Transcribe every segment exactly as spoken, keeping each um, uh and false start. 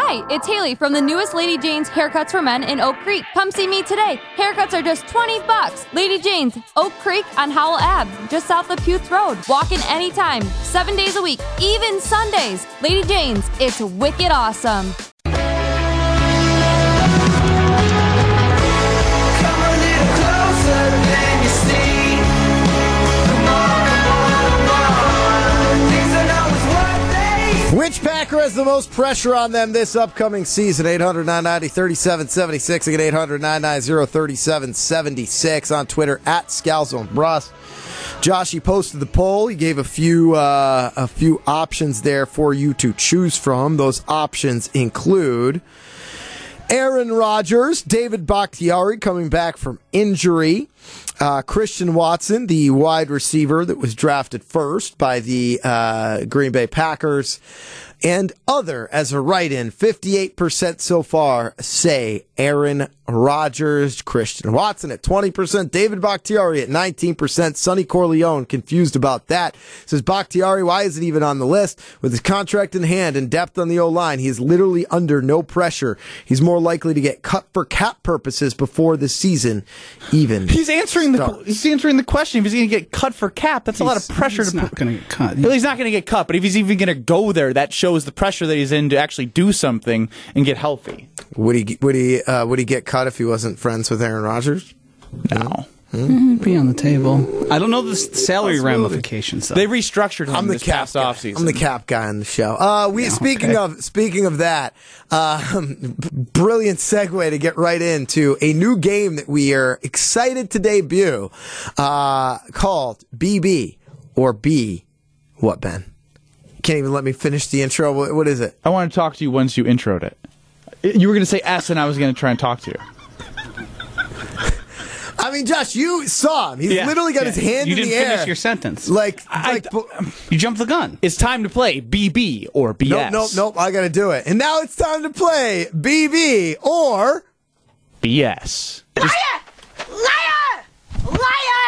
Hi, it's Haley from the newest Lady Jane's Haircuts for Men in Oak Creek. Come see me today. Haircuts are just twenty bucks. Lady Jane's, Oak Creek on Howell Ave, just south of Puth Road. Walk in anytime, seven days a week, even Sundays. Lady Jane's, it's wicked awesome. Which Packer has the most pressure on them this upcoming season? eight hundred, nine ninety, thirty-seven seventy-six. Again, eight hundred, nine ninety, thirty-seven seventy-six. On Twitter, at Scalzo and Brust. Josh, he posted the poll. He gave a few uh, a few options there for you to choose from. Those options include Aaron Rodgers, David Bakhtiari coming back from injury, uh, Christian Watson, the wide receiver that was drafted first by the uh, Green Bay Packers, and other as a write-in. fifty-eight percent so far say Aaron Rodgers, Christian Watson at twenty percent, David Bakhtiari at nineteen percent. Sonny Corleone confused about that. Says, Bakhtiari, why is it even on the list? With his contract in hand and depth on the O-line, he is literally under no pressure. He's more likely to get cut for cap purposes before the season even He's answering starts. the he's answering the question if he's going to get cut for cap. That's He's, a lot of pressure he's to not going to get cut. Well, he's not going to get cut, but if he's even going to go there, that shows the pressure that he's in to actually do something and get healthy. Would he would he uh, would he get cut if he wasn't friends with Aaron Rodgers? No. Hmm? Be on the table. I don't know the salary ramifications, though. They restructured him I'm the this cap past guy. offseason. I'm the cap guy on the show. Uh, we Yeah, speaking okay. of speaking of that, uh, brilliant segue to get right into a new game that we are excited to debut, uh, called B B or B. What, Ben? Can't even let me finish the intro. What, what is it? I want to talk to you once you introed it. You were going to say S, and I was going to try and talk to you. I mean, Josh, you saw him. He's Yeah, literally got yeah. his hand You in didn't the air. finish your sentence. Like, I- like You jumped the gun. It's time to play B B or B S. nope, nope, nope. I got to do it. And now it's time to play B B or B S. Liar! Liar! Liar!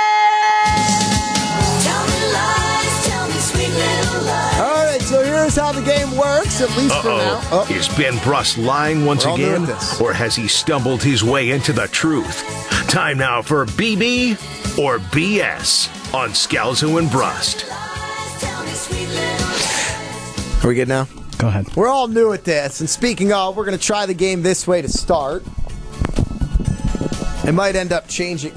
Tell me lies, tell me sweet little lies. All right, so here's how the game works, at least for now. Uh-oh. Oh. Is Ben Brust lying once We're all new again? at this. Or has he stumbled his way into the truth? Time now for B B or B S on Scalzo and Brust. Lies, tell me sweet little lies. Are we good now? Go ahead. We're all new at this, and speaking of, we're going to try the game this way to start. It might end up changing.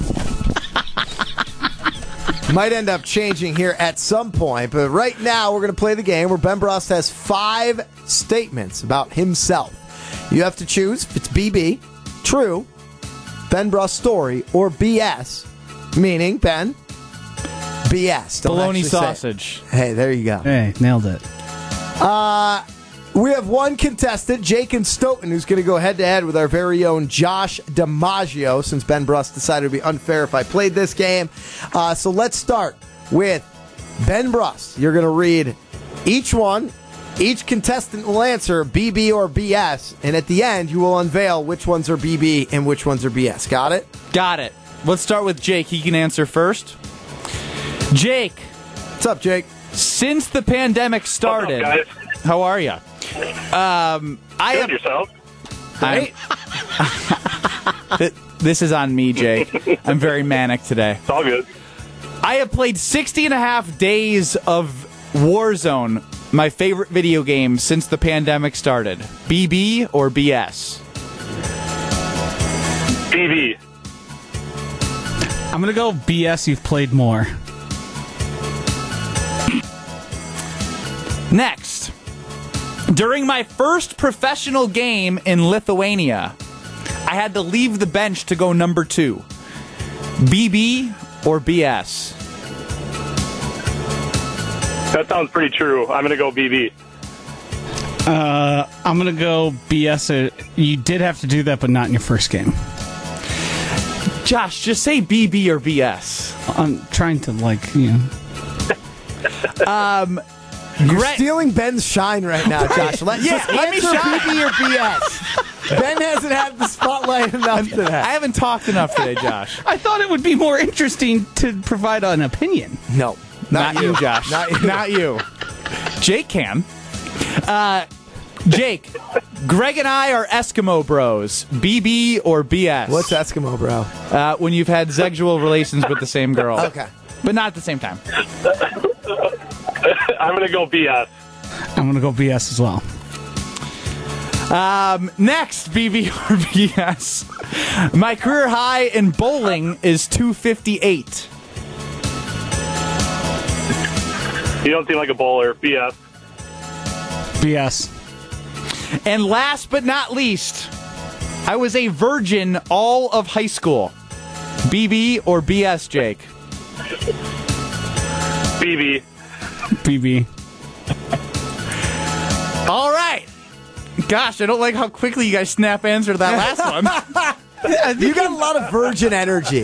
might end up changing here at some point, but right now we're going to play the game where Ben Brust has five statements about himself. You have to choose if it's B B, true, Ben Brust story, or B S, meaning Ben, B S. Don't Bologna actually say it. sausage. Hey, there you go. Hey, nailed it. Uh, we have one contestant, Jake and Stoughton, who's going to go head-to-head with our very own Josh DiMaggio, since Ben Brust decided it would be unfair if I played this game. Uh, so let's start with Ben Brust. You're going to read each one. Each contestant will answer B B or B S, and at the end, you will unveil which ones are B B and which ones are B S. Got it? Got it. Let's start with Jake. He can answer first. Jake, What's up, Jake? since the pandemic started, What's up, guys? how are you? Um, I Good have, yourself. I, Th- this is on me, Jake. I'm very manic today. It's all good. I have played sixty and a half days of Warzone, my favorite video game since the pandemic started. B B or B S? B B. I'm going to go B S. You've played more. Next. During my first professional game in Lithuania, I had to leave the bench to go number two. B B or B S? That sounds pretty true. I'm going to go B B. Uh, I'm going to go B S. Uh, You did have to do that, but not in your first game. Josh, just say B B or B S. I'm trying to, like, you know. Um, You're Gre- stealing Ben's shine right now, Josh. Let, Yeah, just let me answer shine. B B or B S. Ben hasn't had the spotlight enough today. I haven't talked enough today, Josh. I thought it would be more interesting to provide an opinion. No, Not, you, Josh. Not you. Not you. Jake can. Uh, Jake, Greg and I are Eskimo bros. B B or B S? What's Eskimo, bro? Uh, when you've had sexual relations with the same girl. Okay. But not at the same time. I'm going to go B S. I'm going to go B S as well. Um, next, B B or B S. My career high in bowling is two fifty-eight. You don't seem like a bowler. B S. B S. And last but not least, I was a virgin all of high school. B B or B S, Jake? B B. B B. All right. Gosh, I don't like how quickly you guys snap answer to that last one. You got a lot of virgin energy.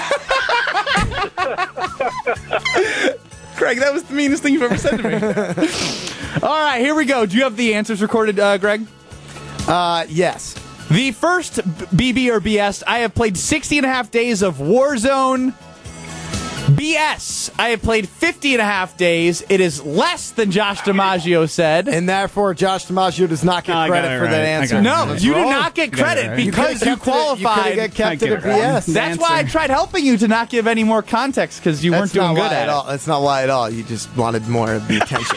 Greg, that was the meanest thing you've ever said to me. All right, here we go. Do you have the answers recorded, uh, Greg? Uh, yes. The first B B or B S, I have played sixty and a half days of Warzone. B S, I have played fifty and a half days. It is less than Josh DiMaggio said. And therefore, Josh DiMaggio does not get I got credit it for right. that I answer. got it No, That's you do wrong. not get You got it credit right. because you, could've kept it- qualified. You could have kept I it get at it B wrong. S. That's why I tried helping you to not give any more context because you weren't That's not doing why good at all. it. That's not why at all. You just wanted more of the attention.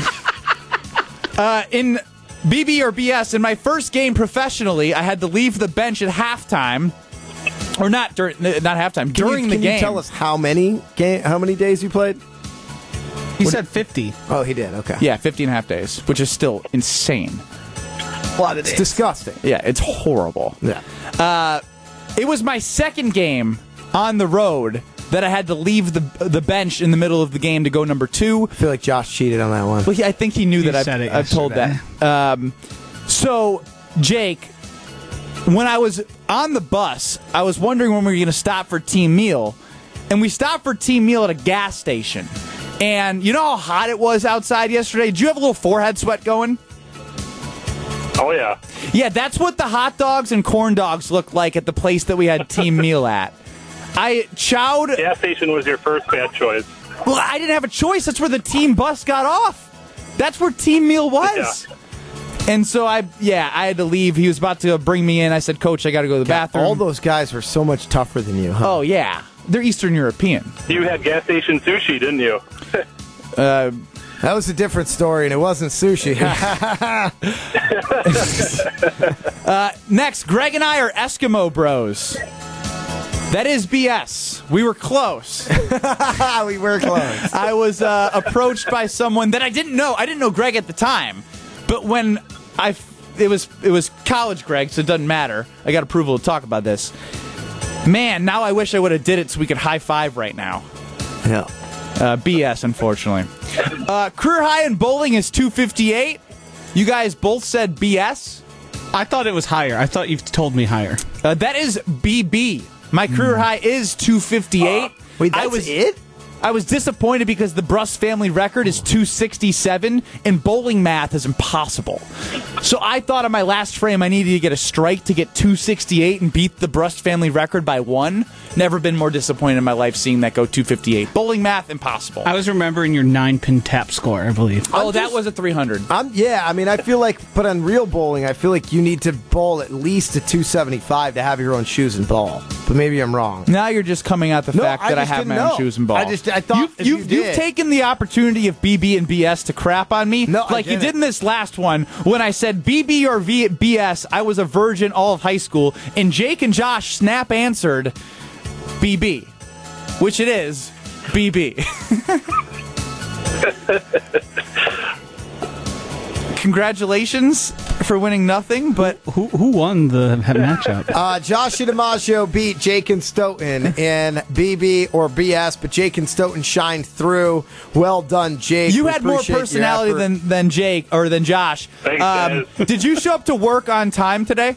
Uh, in B B or B S, in my first game professionally, I had to leave the bench at halftime. Or not during, not halftime, Can during you, the can game. you tell us how many game, how many days you played? He said fifty. Oh, he did. Okay. Yeah, fifty and a half days, which is still insane. A lot of days. It's disgusting. Yeah, it's horrible. Yeah. It was my second game on the road that I had to leave the the bench in the middle of the game to go number two. I feel like Josh cheated on that one. Well, he, I think he knew You that I've, said it I've told that. Um, so, Jake, when I was on the bus, I was wondering when we were going to stop for team meal. And we stopped for team meal at a gas station. And you know how hot it was outside yesterday? Did you have a little forehead sweat going? Oh, yeah. Yeah, that's what the hot dogs and corn dogs looked like at the place that we had team meal at. I chowed. Gas station was your first bad choice. Well, I didn't have a choice. That's where the team bus got off. That's where team meal was. Yeah. And so I, yeah, I had to leave. He was about to bring me in. I said, Coach, I got to go to the bathroom. All those guys were so much tougher than you, huh? Oh, yeah. They're Eastern European. You had gas station sushi, didn't you? Uh, That was a different story, and it wasn't sushi. uh, next, Greg and I are Eskimo bros. That is B S. We were close. We were close. I was uh, approached by someone that I didn't know. I didn't know Greg at the time, but when I, it was it was college Greg, so it doesn't matter. I got approval to talk about this. Man, now I wish I would have did it so we could high five right now. Yeah. Uh, B S, unfortunately. Uh, career high in bowling is two fifty-eight. You guys both said B S. I thought it was higher. I thought you told me higher. Uh, that is B B. My career high is two fifty-eight. Uh, wait, that's I was, it? I was disappointed because the Brust family record is two sixty-seven, and bowling math is impossible. So I thought on my last frame I needed to get a strike to get two sixty-eight and beat the Brust family record by one. Never been more disappointed in my life seeing that go two fifty-eight. Bowling math, impossible. I was remembering your nine-pin tap score, I believe. oh, that was a three hundred. I'm, yeah, I mean, I feel like, but on real bowling, I feel like you need to bowl at least a two seventy-five to have your own shoes and ball. But maybe I'm wrong. Now you're just coming out the No, fact I that I just have didn't my own know. shoes and ball. I just- I thought you've, if you've, you you've did. taken the opportunity of B B and B S to crap on me, No, I like you didn't. did in this last one when I said B B or v- B S. I was a virgin all of high school, and Jake and Josh snap answered B B, which it is B B. Congratulations for winning nothing, but Who who won the matchup? Uh, Josh DiMaggio beat Jake and Stoughton in B B or B S, but Jake and Stoughton shined through. Well done, Jake. you We had more appreciate your personality effort. than, than Jake or than Josh. Thanks, Um, guys. did you show up to work on time today?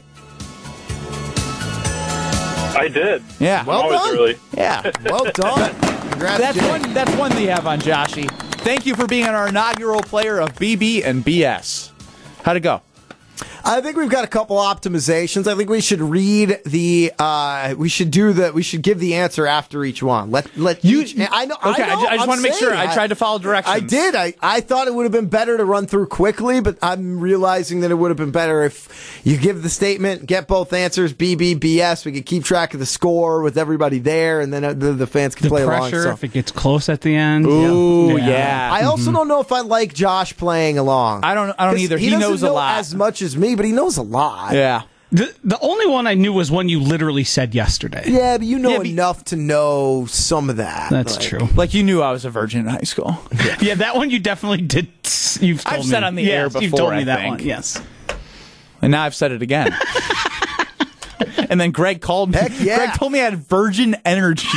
I did. Yeah. Well Always done. early. Yeah. Well done. Congrats, That's Jake. one. That's one that you have on Joshy. Thank you for being our inaugural player of B B and B S. How'd it go? I think we've got a couple optimizations. I think we should read the. Uh, we should do the. We should give the answer after each one. Let let You- each, I know. Okay, I, I know, ju- I just I'm wanna make sure. saying, I tried to follow directions. I did. I, I thought it would have been better to run through quickly, but I'm realizing that it would have been better if you give the statement, get both answers, B B, B S. We could keep track of the score with everybody there, and then uh, the, the fans can The play along. pressure, So. if it gets close at the end. Ooh, yeah. I also don't know if I like Josh playing along. I don't- I don't 'Cause either. He doesn't knows a know lot. as much as me, but he knows a lot. Yeah. The, the only one I knew was one you literally said yesterday. Yeah, but you know Yeah, but- enough to know some of that. That's Like, true. Like you knew I was a virgin in high school. Yeah, that one you definitely did. You've told I've me. said on the Yes, air You've before, told me I that think. one. Yes. And now I've said it again. And then Greg called me. Heck yeah. Greg told me I had virgin energy.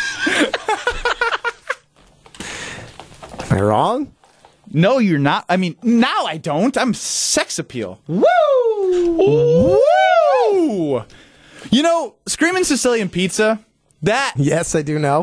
Am I wrong? No, you're not. I mean, now I don't. I'm sex appeal. Woo! Woo! You know, Screamin' Sicilian Pizza, that Yes, I do know.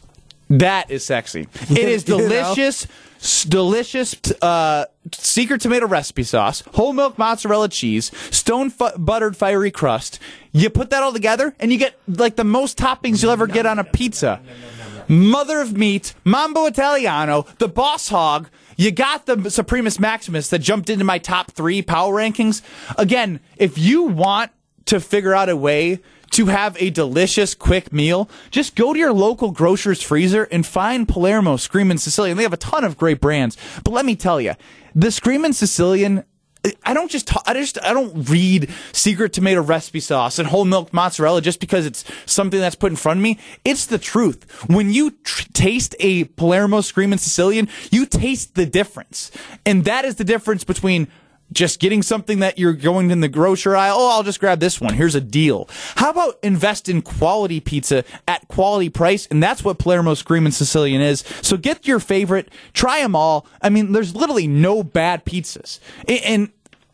that is sexy. It is You know? delicious, s- delicious uh, secret tomato recipe sauce, whole milk mozzarella cheese, stone fu- buttered fiery crust. You put that all together, and you get like the most toppings you'll ever get on a pizza. Mother of meat, Mambo Italiano, the Boss Hog. You got the Supremus Maximus that jumped into my top three power rankings. Again, if you want to figure out a way to have a delicious, quick meal, just go to your local grocer's freezer and find Palermo Screamin' Sicilian. They have a ton of great brands. But let me tell you, the Screamin' Sicilian, I don't just talk, I just I don't read secret tomato recipe sauce and whole milk mozzarella just because it's something that's put in front of me. It's the truth. When you tr- taste a Palermo Screamin' Sicilian, you taste the difference, and that is the difference between just getting something that you're going in the grocery aisle. Oh, I'll just grab this one. Here's a deal. How about invest in quality pizza at quality price? And that's what Palermo Screamin' Sicilian is. So get your favorite, try them all. I mean, there's literally no bad pizzas. A- And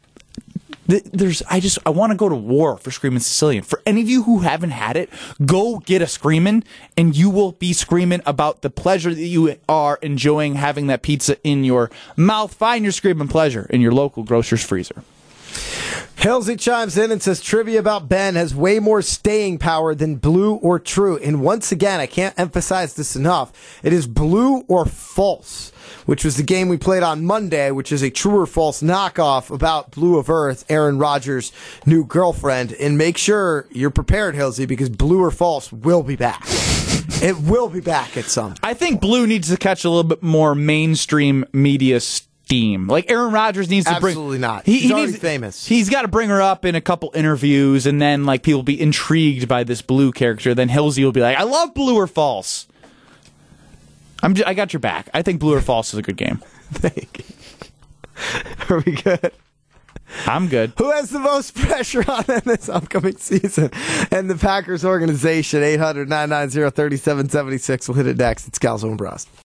th- there's, I just, I want to go to war for Screamin' Sicilian. For any of you who haven't had it, go get a Screamin' and you will be screaming about the pleasure that you are enjoying having that pizza in your mouth. Find your Screamin' pleasure in your local grocer's freezer. Halsey chimes in and says trivia about Ben has way more staying power than Blue or True. And once again, I can't emphasize this enough. It is Blue or False, which was the game we played on Monday, which is a true or false knockoff about Blue of Earth, Aaron Rodgers' new girlfriend. And make sure you're prepared, Halsey, because Blue or False will be back. It will be back at some. I think Blue needs to catch a little bit more mainstream media steam. Like Aaron Rodgers needs to bring. Absolutely not. He's already famous. He's got to bring her up in a couple interviews, and then like people be intrigued by this Blue character. Then Halsey will be like, "I love Blue or False." I'm. J- I got your back. I think Blue or False is a good game. Thank you. Are we good? I'm good. Who has the most pressure on them this upcoming season? And the Packers organization, eight hundred, nine nine zero, three seven seven six. We'll hit it next. It's Scalzo and Brust.